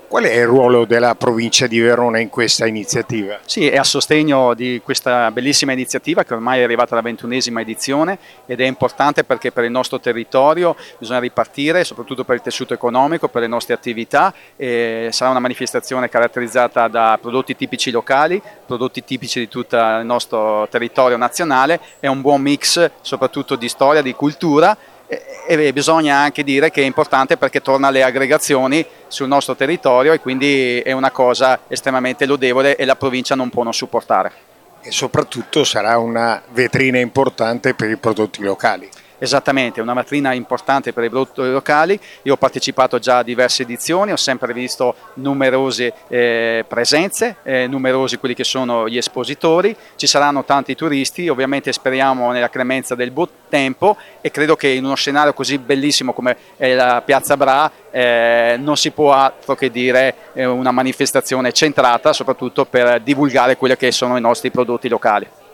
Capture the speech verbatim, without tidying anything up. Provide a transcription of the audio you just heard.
Qual è il ruolo della provincia di Verona in questa iniziativa? Sì, è a sostegno di questa bellissima iniziativa che ormai è arrivata alla ventunesima edizione ed è importante perché per il nostro territorio bisogna ripartire, soprattutto per il tessuto economico, per le nostre attività. E sarà una manifestazione caratterizzata da prodotti tipici locali, prodotti tipici di tutto il nostro territorio nazionale e un buon mix soprattutto di storia, di cultura. E bisogna anche dire che è importante perché torna alle aggregazioni sul nostro territorio e quindi è una cosa estremamente lodevole e la provincia non può non supportare. E soprattutto sarà una vetrina importante per i prodotti locali. Esattamente, una vetrina importante per i prodotti locali. Io ho partecipato già a diverse edizioni, ho sempre visto numerose eh, presenze, eh, numerosi quelli che sono gli espositori, ci saranno tanti turisti, ovviamente speriamo nella clemenza del buon tempo e credo che in uno scenario così bellissimo come è la Piazza Bra eh, non si può altro che dire eh, una manifestazione centrata soprattutto per divulgare quelli che sono i nostri prodotti locali.